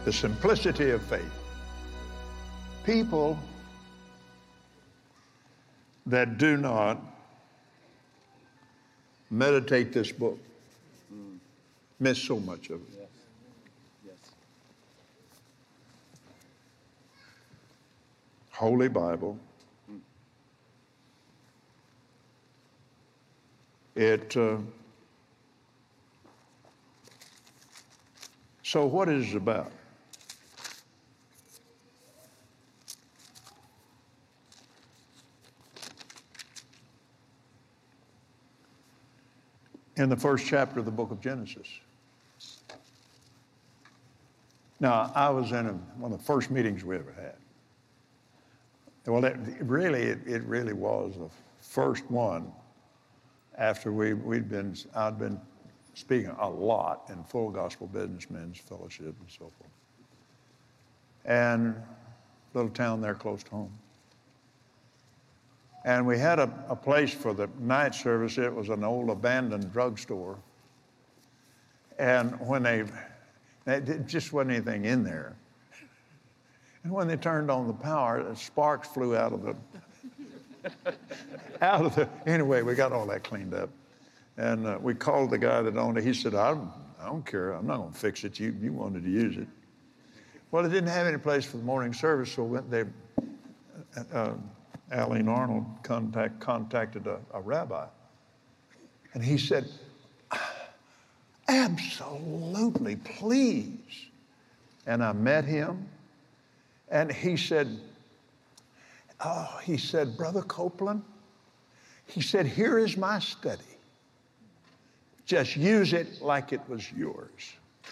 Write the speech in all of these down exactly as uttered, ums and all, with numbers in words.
The simplicity of faith. People that do not meditate this book mm. miss so much of it. Yes. Yes. Holy Bible. Mm. It, uh, so what is it about? In the first chapter of the book of Genesis. Now, I was in a, one of the first meetings we ever had. Well, it really, it, it really was the first one after we, we'd been, I'd been speaking a lot in Full Gospel Businessmen's Fellowship and so forth. And a little town there close to home. And we had a, a place for the night service. It was an old abandoned drugstore. And when they, it just wasn't anything in there. And when they turned on the power, the sparks flew out of the, out of the, anyway, we got all that cleaned up. And uh, we called the guy that owned it. He said, I don't, I don't care. I'm not going to fix it. You, you wanted to use it. Well, it didn't have any place for the morning service, so when they, uh, Aline Arnold contact, contacted a, a rabbi. And he said, absolutely, please. And I met him. And he said, oh, he said, Brother Copeland, he said, here is my study. Just use it like it was yours.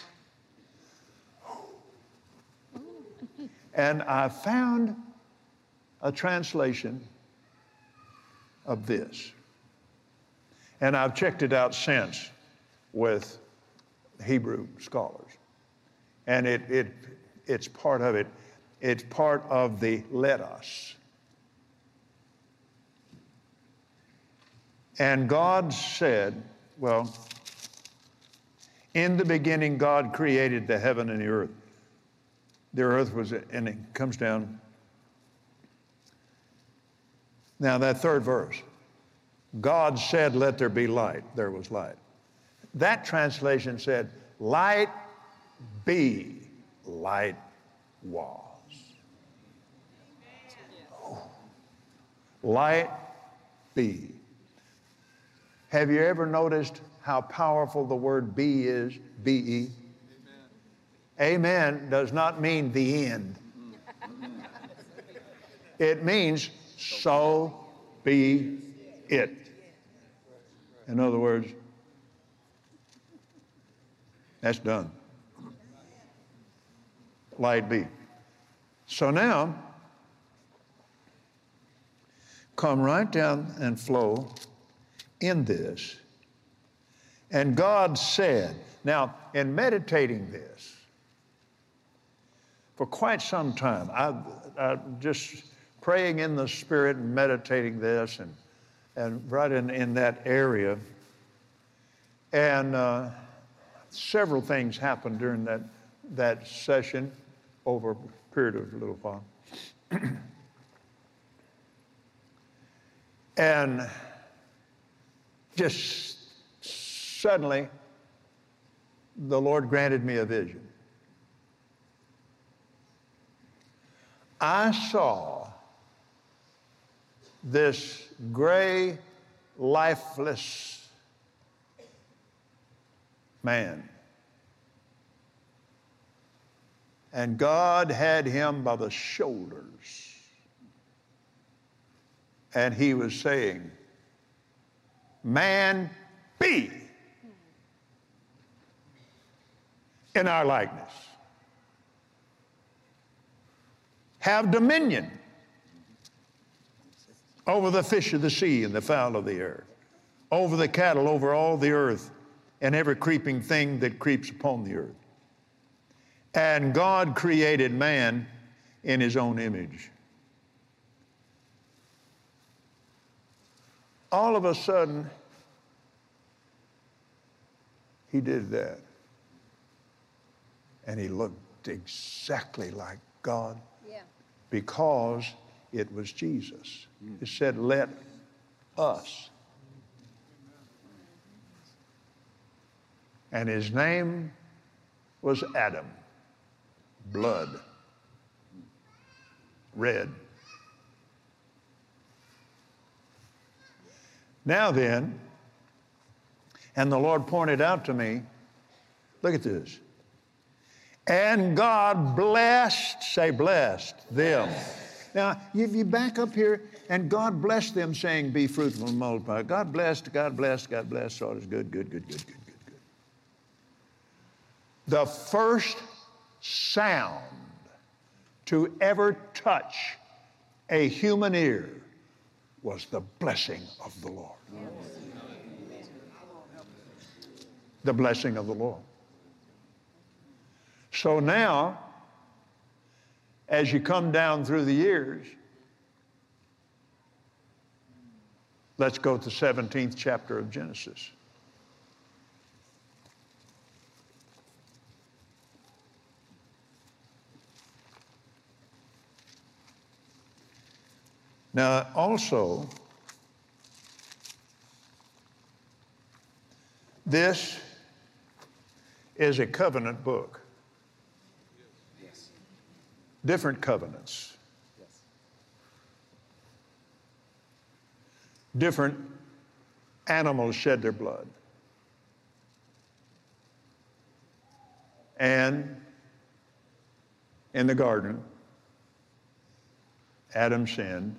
And I found a translation of this. And I've checked it out since with Hebrew scholars. And it, it, it's part of it. It's part of the let us. And God said, well, in the beginning, God created the heaven and the earth. The earth was, and it comes down. Now, that third verse, God said, let there be light. There was light. That translation said, light be. Light was. Oh. Light be. Have you ever noticed how powerful the word be is? B E. Amen. Amen does not mean the end. It means so be it. In other words, that's done. Light be. So now, come right down and flow in this. And God said, now in meditating this, for quite some time, I, I just praying in the Spirit and meditating this and, and right in, in that area. And uh, several things happened during that, that session over a period of a little while. And just suddenly, the Lord granted me a vision. I saw this gray, lifeless man. And God had him by the shoulders. And he was saying, man, be in our likeness. Have dominion over the fish of the sea and the fowl of the air, over the cattle, over all the earth, and every creeping thing that creeps upon the earth. And God created man in his own image. All of a sudden, he did that. And he looked looked exactly like God Yeah. because it was Jesus. It said, let us. And his name was Adam. Blood. Red. Now then, and the Lord pointed out to me, look at this. And God blessed, say blessed, them. Now, if you back up here, and God blessed them, saying, be fruitful and multiply. God blessed, God blessed, God blessed. So it is good, good, good, good, good, good, good. The first sound to ever touch a human ear was the blessing of the Lord. The blessing of the Lord. So now, as you come down through the years, let's go to the seventeenth chapter of Genesis. Now, also, this is a covenant book. Yes. Different covenants. Yes. Different animals shed their blood. And in the garden, Adam sinned.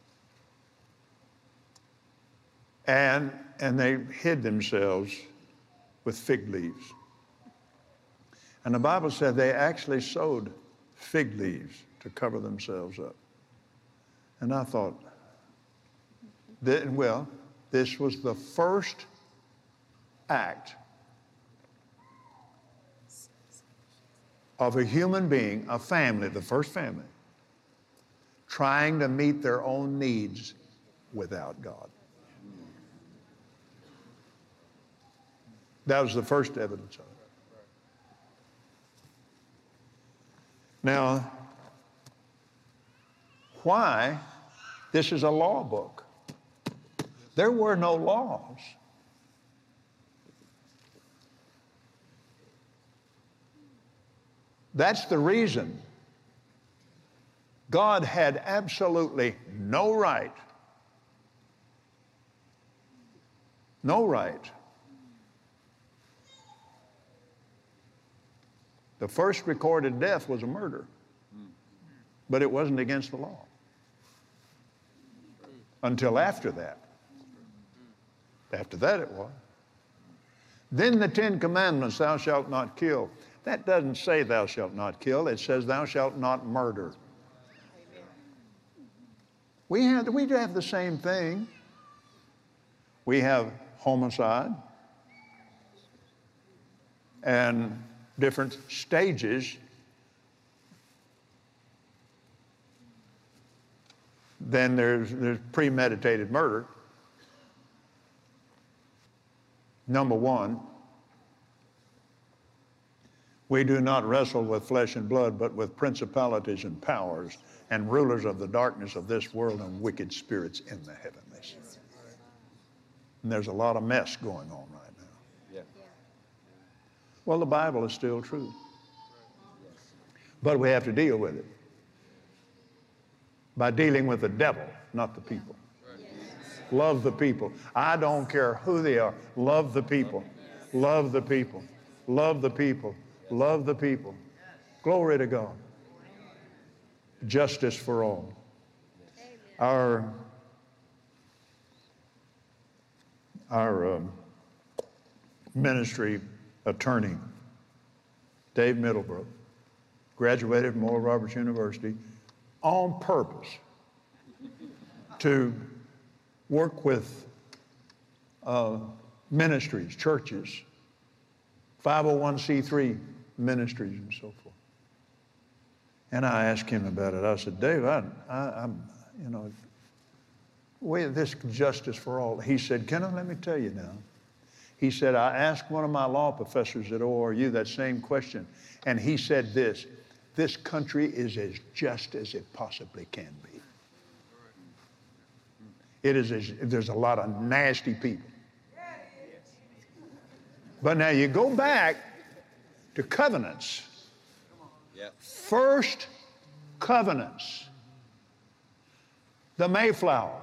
And, and they hid themselves with fig leaves. And the Bible said they actually sewed fig leaves to cover themselves up. And I thought, that, well, this was the first act of a human being, a family, the first family, trying to meet their own needs without God. That was the first evidence of it. Now, why? This is a law book. There were no laws. That's the reason God had absolutely no right, no right. The first recorded death was a murder, but it wasn't against the law until after that. After that it was. Then the Ten Commandments, thou shalt not kill. That doesn't say thou shalt not kill. It says thou shalt not murder. We have, we have the same thing. We have homicide and different stages. Then there's, there's premeditated murder. Number one, we do not wrestle with flesh and blood, but with principalities and powers and rulers of the darkness of this world and wicked spirits in the heavenlies. And there's a lot of mess going on right now. Yeah. Well, the Bible is still true. But we have to deal with it by dealing with the devil, not the people. Love the people. I don't care who they are. Love the people. Love the people. Love the people. Love the people. Glory to God. Justice for all. Our, our um, ministry attorney, Dave Middlebrook, graduated from Oral Roberts University on purpose to work with uh, ministries, churches, five oh one c three ministries and so forth. And I asked him about it. I said, Dave, I, I, I'm, you know, we, this justice for all. He said, Kenneth, let me tell you now. He said, I asked one of my law professors at O R U that same question, and he said this, this country is as just as it possibly can be. It is, as, there's a lot of nasty people. But now you go back to covenants. First covenants. The Mayflower.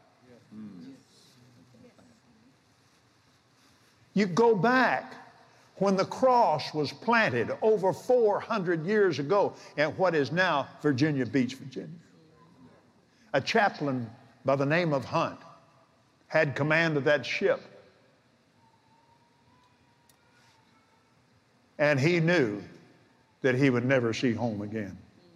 You go back when the cross was planted over four hundred years ago at what is now Virginia Beach, Virginia. A chaplain by the name of Hunt had command of that ship. And he knew that he would never see home again.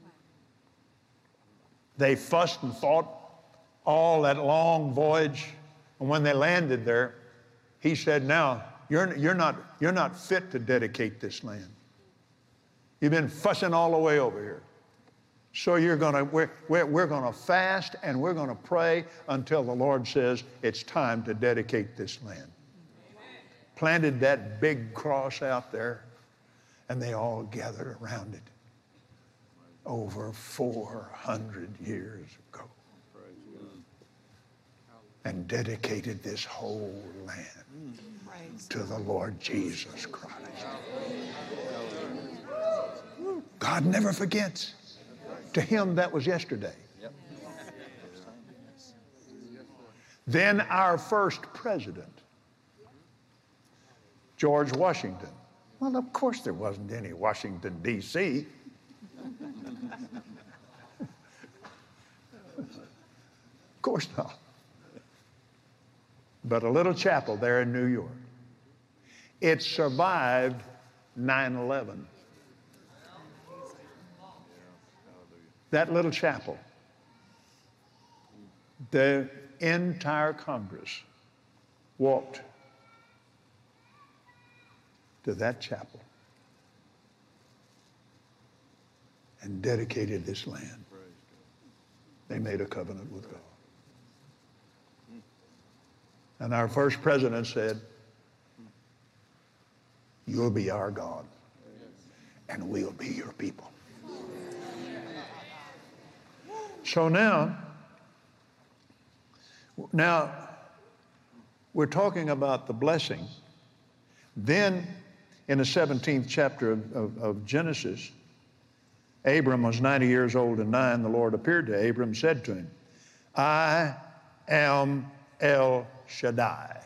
They fussed and fought all that long voyage, and when they landed there, he said, now, you're, you're, not, you're not fit to dedicate this land. You've been fussing all the way over here. So you're gonna, we're, we're, we're gonna fast and we're gonna pray until the Lord says it's time to dedicate this land. Amen. Planted that big cross out there, and they all gathered around it over four hundred years ago and dedicated this whole land to the Lord Jesus Christ. God never forgets. To him, that was yesterday. Then our first president, George Washington. Well, of course there wasn't any Washington, D C Of course not. But a little chapel there in New York. It survived nine eleven. That little chapel, the entire Congress walked to that chapel and dedicated this land. They made a covenant with God. And our first president said, you'll be our God, and we'll be your people. So now, now we're talking about the blessing. Then in the seventeenth chapter of, of, of Genesis, Abram was ninety years old and nine. The Lord appeared to Abram and said to him, I am El Shaddai.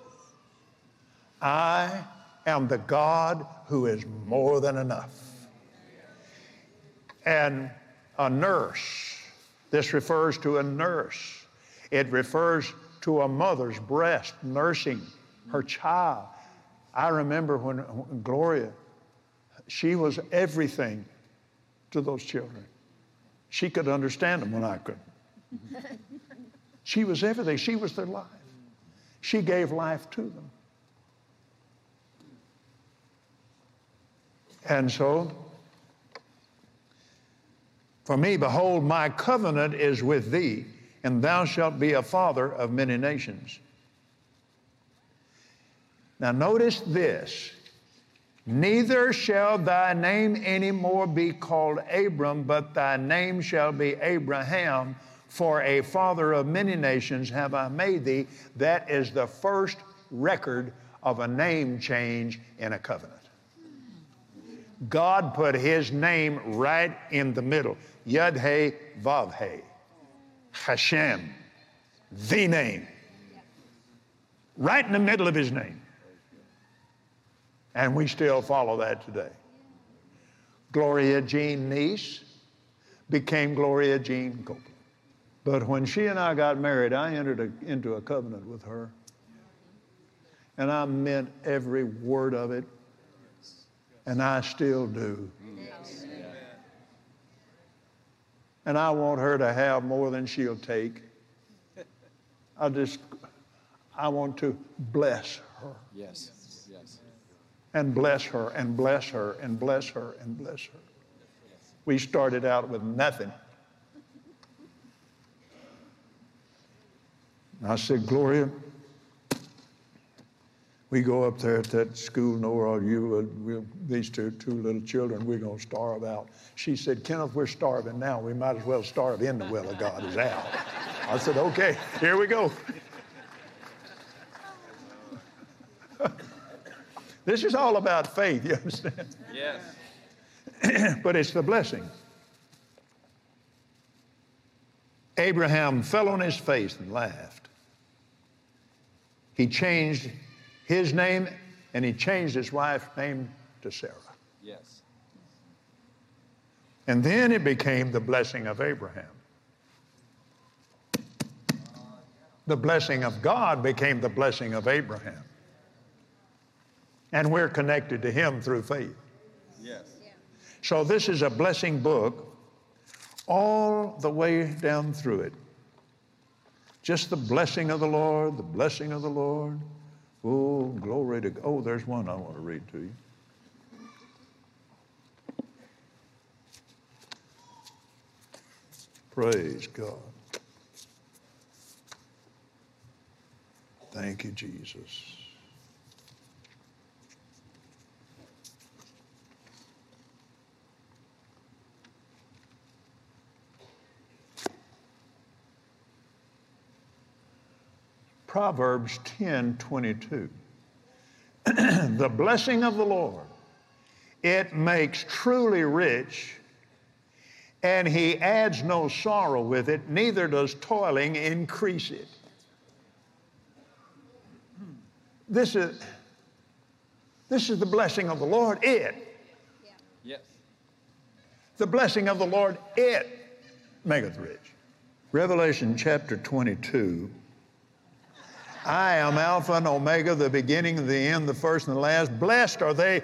I am the God who is more than enough. And a nurse, this refers to a nurse. It refers to a mother's breast nursing her child. I remember when, when Gloria, she was everything to those children. She could understand them when I couldn't. She was everything. She was their life. She gave life to them. And so, for me, behold, my covenant is with thee, and thou shalt be a father of many nations. Now notice this. Neither shall thy name any more be called Abram, but thy name shall be Abraham, for a father of many nations have I made thee. That is the first record of a name change in a covenant. God put his name right in the middle. Yud-He, Vav-He. Hashem. The name. Right in the middle of his name. And we still follow that today. Gloria Jean Neese became Gloria Jean Copeland. But when she and I got married, I entered a, into a covenant with her. And I meant every word of it. And I still do. And I want her to have more than she'll take. I just, I want to bless her. Yes, yes. And bless her, and bless her, and bless her, and bless her. We started out with nothing. I said, Gloria, We go up there at that school, Nora, you, uh, we'll, these two, two little children, we're going to starve out. She said, Kenneth, we're starving now. We might as well starve in the will of God is out. I said, okay, here we go. This is all about faith, you understand? Yes. But it's the blessing. Abraham fell on his face and laughed. He changed his name, and he changed his wife's name to Sarah. Yes. And then it became the blessing of Abraham. The blessing of God became the blessing of Abraham. And we're connected to him through faith. Yes. So this is a blessing book all the way down through it. Just the blessing of the Lord, the blessing of the Lord. Oh, glory to God. Oh, there's one I want to read to you. Praise God. Thank you, Jesus. Proverbs ten twenty-two. The blessing of the Lord, it makes truly rich, and he adds no sorrow with it, neither does toiling increase it. This is, this is the blessing of the Lord, it. Yes. The blessing of the Lord, it maketh rich. Revelation chapter twenty-two. I am Alpha and Omega, the beginning and the end, the first and the last. Blessed are they.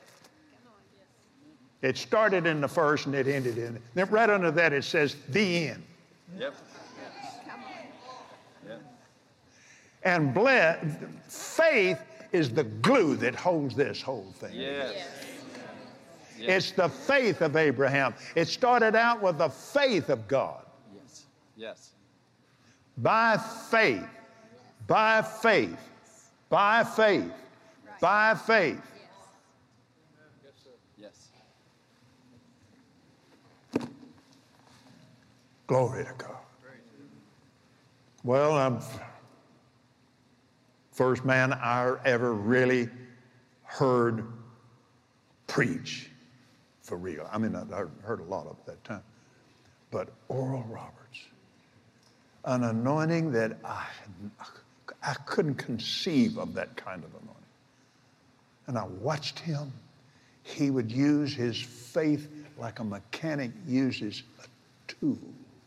It started in the first and it ended in it. Then right under that it says the end. Yep. Yep. And ble- faith is the glue that holds this whole thing. Yes. Yes. It's the faith of Abraham. It started out with the faith of God. Yes. Yes. By faith, by faith, by faith, by faith. Yes. Glory to God. Well, I'm first man I ever really heard preach for real. I mean, I heard a lot of it at that time. But Oral Roberts, an anointing that I, I couldn't conceive of that kind of anointing. And I watched him. He would use his faith like a mechanic uses a tool.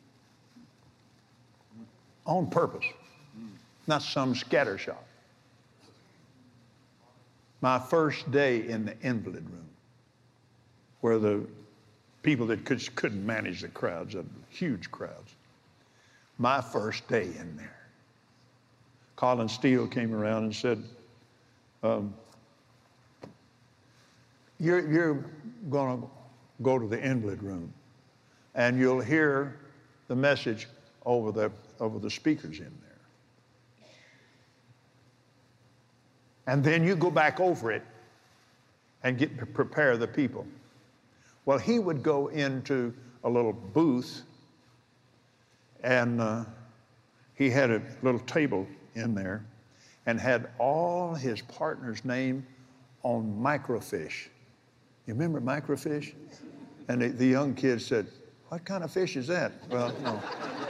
On purpose, not some scattershot. My first day in the invalid room, where the people that could, couldn't manage the crowds, the huge crowds. My first day in there. Colin Steele came around and said, um, you're, you're going to go to the invalid room and you'll hear the message over the, over the speakers in there. And then you go back over it and get prepare the people. Well, he would go into a little booth, and uh, he had a little table in there and had all his partners' name on microfiche. You remember microfiche? And the, the young kids said, what kind of fish is that? Well, no.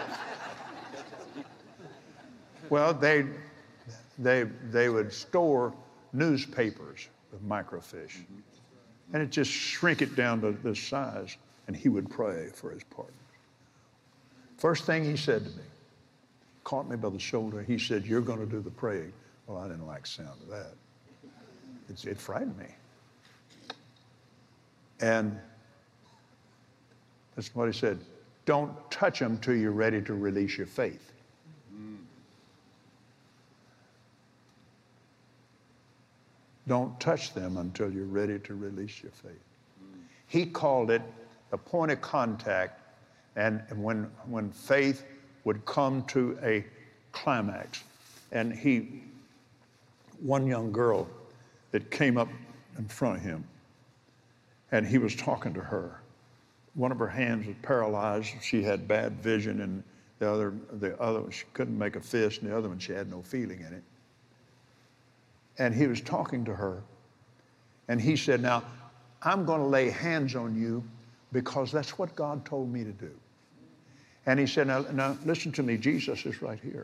Well, they, they, they would store newspapers with microfiche. And it just shrink it down to this size, and he would pray for his partners. First thing he said to me, caught me by the shoulder, he said, you're going to do the praying. Well, I didn't like the sound of that. It's, it frightened me. And that's what he said, don't touch them till you're ready to release your faith. Don't touch them until you're ready to release your faith. Mm. He called it the point of contact, and, and when, when faith would come to a climax, and he one young girl that came up in front of him, and he was talking to her. One of her hands was paralyzed. She had bad vision, and the other, the other, she couldn't make a fist, and the other one, she had no feeling in it. And he was talking to her, and he said, now, I'm going to lay hands on you because that's what God told me to do. And he said, now, now listen to me, Jesus is right here.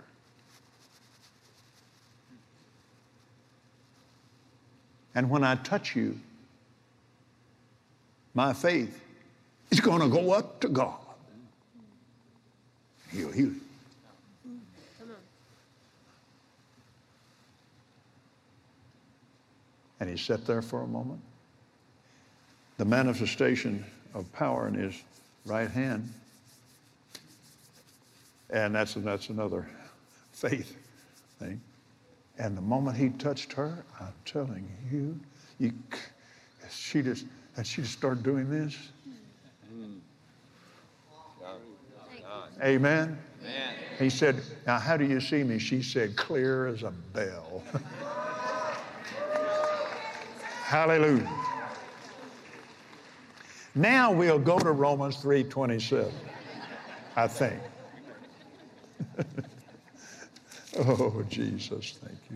And when I touch you, my faith is going to go up to God. He'll heal you. Come on. And he sat there for a moment. The manifestation of power in his right hand. And that's, that's another faith thing. And the moment he touched her, I'm telling you, you she just, and she just started doing this. Mm. God. God. Amen? Amen. He said, now how do you see me? She said, clear as a bell. Hallelujah. Now we'll go to Romans three twenty-seven, I think. Oh, Jesus, thank you.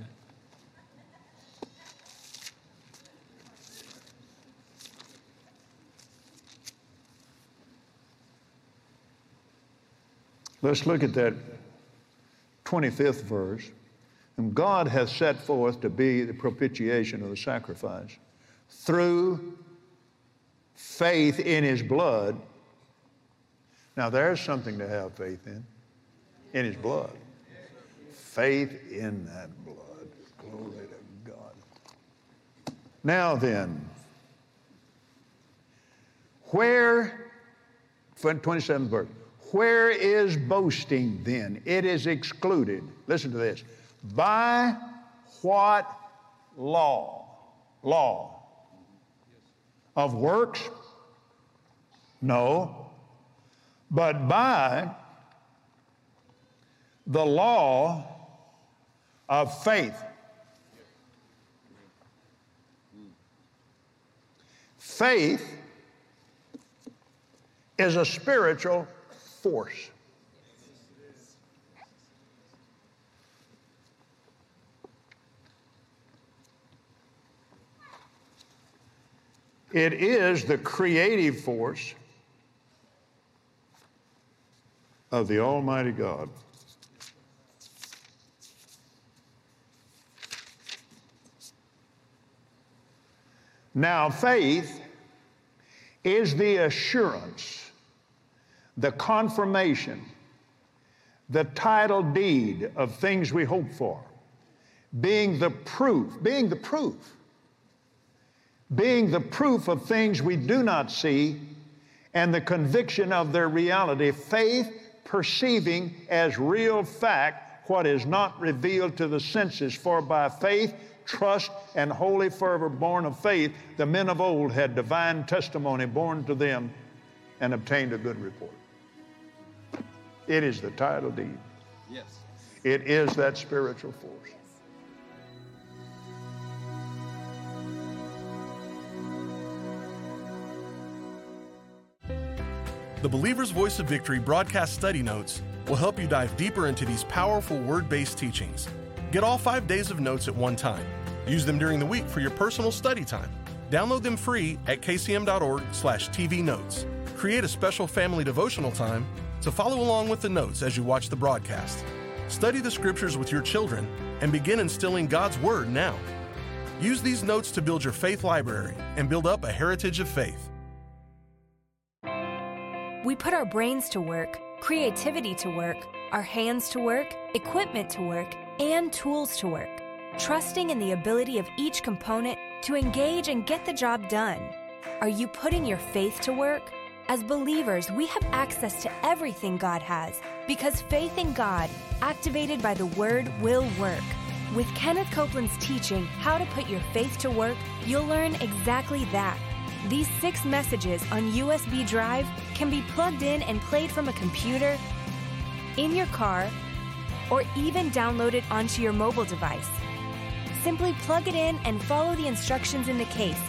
Let's look at that twenty-fifth verse. And God hath set forth to be the propitiation of the sacrifice through faith in his blood. Now there's something to have faith in, in his blood. Faith in that blood. Glory to God. Now then, where, twenty-seventh verse, where is boasting then? It is excluded. Listen to this. By what law? Law. Of works? No. But by the law of faith. Faith is a spiritual force. It is the creative force of the Almighty God. Now, faith is the assurance, the confirmation, the title deed of things we hope for, being the proof, being the proof, being the proof of things we do not see, and the conviction of their reality. Faith perceiving as real fact what is not revealed to the senses, for by faith, trust, and holy fervor born of faith, the men of old had divine testimony born to them and obtained a good report. It is the title deed. Yes. It is that spiritual force. The Believer's Voice of Victory broadcast study notes will help you dive deeper into these powerful word-based teachings. Get all five days of notes at one time. Use them during the week for your personal study time. Download them free at k c m dot org slash t v notes. Create a special family devotional time to follow along with the notes as you watch the broadcast. Study the scriptures with your children and begin instilling God's Word now. Use these notes to build your faith library and build up a heritage of faith. We put our brains to work, creativity to work, our hands to work, equipment to work, and tools to work, trusting in the ability of each component to engage and get the job done. Are you putting your faith to work? As believers, we have access to everything God has because faith in God, activated by the Word, will work. With Kenneth Copeland's teaching, How to Put Your Faith to Work, you'll learn exactly that. These six messages on U S B drive can be plugged in and played from a computer, in your car, or even downloaded onto your mobile device. simply plug it in and follow the instructions in the case.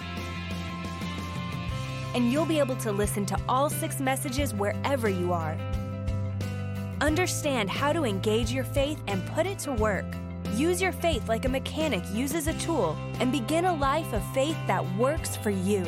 And you'll be able to listen to all six messages wherever you are. Understand how to engage your faith and put it to work. Use your faith like a mechanic uses a tool and begin a life of faith that works for you.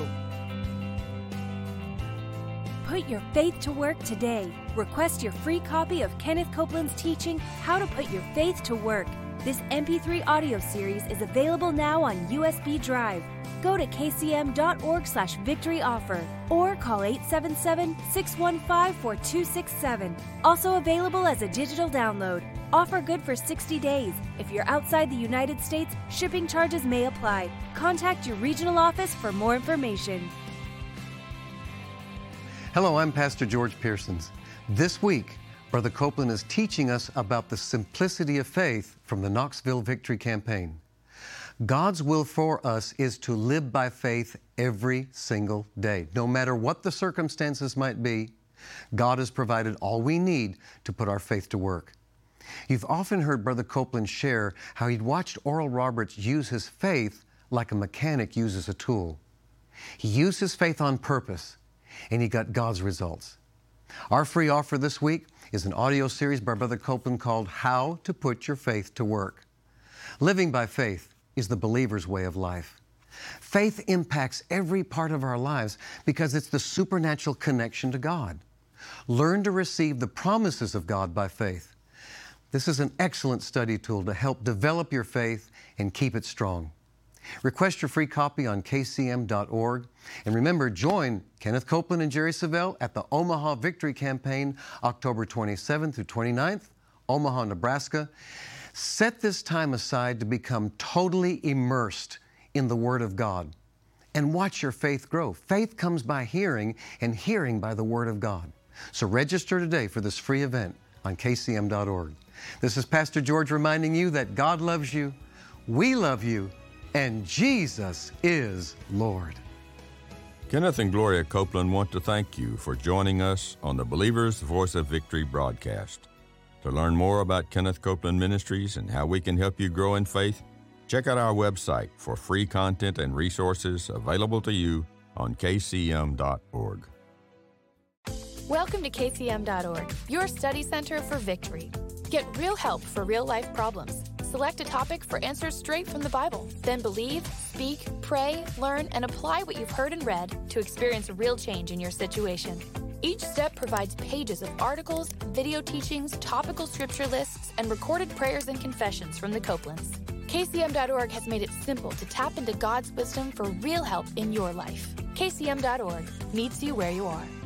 Put your faith to work today. Request your free copy of Kenneth Copeland's teaching, How to Put Your Faith to Work. This M P three audio series is available now on U S B drive. Go to kcm.org slash victory offer or call eight seven seven, six one five, four two six seven. Also available as a digital download. Offer good for sixty days. If you're outside the United States, shipping charges may apply. Contact your regional office for more information. Hello, I'm Pastor George Pearsons. This week, Brother Copeland is teaching us about the simplicity of faith from the Knoxville Victory Campaign. God's will for us is to live by faith every single day. No matter what the circumstances might be, God has provided all we need to put our faith to work. You've often heard Brother Copeland share how he'd watched Oral Roberts use his faith like a mechanic uses a tool. He used his faith on purpose, and he got God's results. Our free offer this week is an audio series by Brother Copeland called How to Put Your Faith to Work. Living by faith is the believer's way of life. Faith impacts every part of our lives because it's the supernatural connection to God. Learn to receive the promises of God by faith. This is an excellent study tool to help develop your faith and keep it strong. Request your free copy on k c m dot org. And remember, join Kenneth Copeland and Jerry Savelle at the Omaha Victory Campaign, October twenty-seventh through twenty-ninth, Omaha, Nebraska. Set this time aside to become totally immersed in the Word of God and watch your faith grow. Faith comes by hearing, and hearing by the Word of God. So register today for this free event on k c m dot org. This is Pastor George reminding you that God loves you, we love you, and Jesus is Lord. Kenneth and Gloria Copeland want to thank you for joining us on the Believer's Voice of Victory broadcast. To learn more about Kenneth Copeland Ministries and how we can help you grow in faith, check out our website for free content and resources available to you on k c m dot org. Welcome to k c m dot org, your study center for victory. Get real help for real-life problems. Select a topic for answers straight from the Bible. Then believe, speak, pray, learn, and apply what you've heard and read to experience real change in your situation. Each step provides pages of articles, video teachings, topical scripture lists, and recorded prayers and confessions from the Copelands. k c m dot org has made it simple to tap into God's wisdom for real help in your life. k c m dot org meets you where you are.